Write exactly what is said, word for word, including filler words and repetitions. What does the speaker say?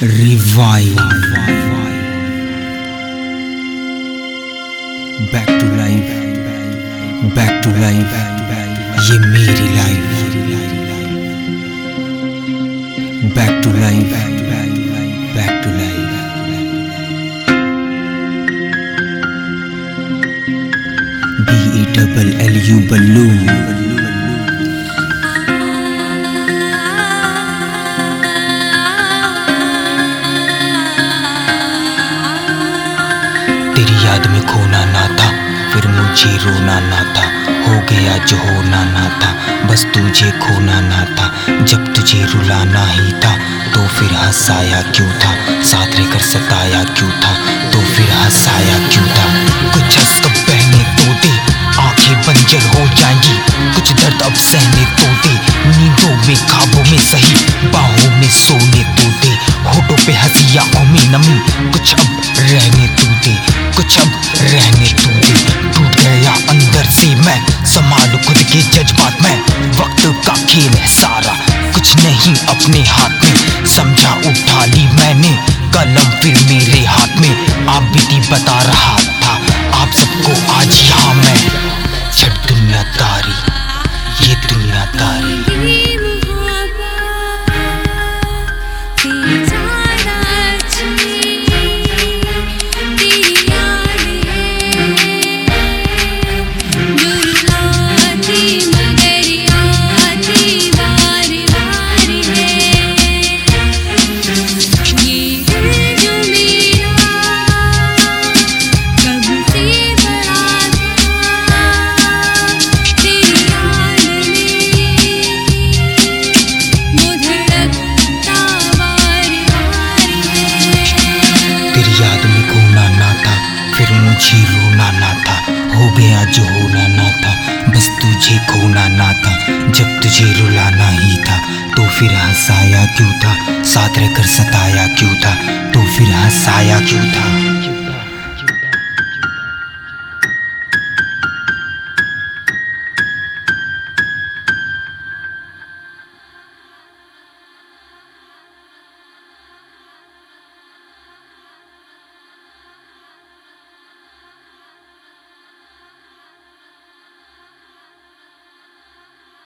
Revive, back to life, back to life, ये मेरी life, back to life, back to life. B A double L U Ballu. याद में खोना ना था, फिर मुझे रोना ना था, हो गया जो होना ना था, बस तुझे खोना ना था। जब तुझे रुलाना ही था तो फिर हंसाया क्यों था, साथ रहकर सताया क्यों था, तो फिर हंसाया क्यों था। कुछ हंस कर बहने तो दे, आंखें बंजर हो जाएंगी, कुछ दर्द अब सहने तो दे, नींदों में ख्वाबों में सही, बाहों में सोने तो दे, होठों पे हंसी आंखों में नमी, कुछ अब रहने तो दे, कुछ अब रहने तू दे। टूट गया अंदर से मैं, संभालू खुद के जज्बात में, वक्त का खेल है सारा, कुछ नहीं अपने हाथ में, समझा उठा ली मैंने कलम फिर मेरे हाथ में, आप बीती बता रहा था आप सबको आज यहाँ मैं। छठ दुनियादारी, ये दुनियादारी। याद में खोना ना था, फिर मुझे रोना ना था, हो गया जो होना ना था, बस तुझे खोना ना था। जब तुझे रुलाना ही था तो फिर हंसाया क्यों था, साथ रहकर सताया क्यों था, तो फिर हंसाया क्यों था।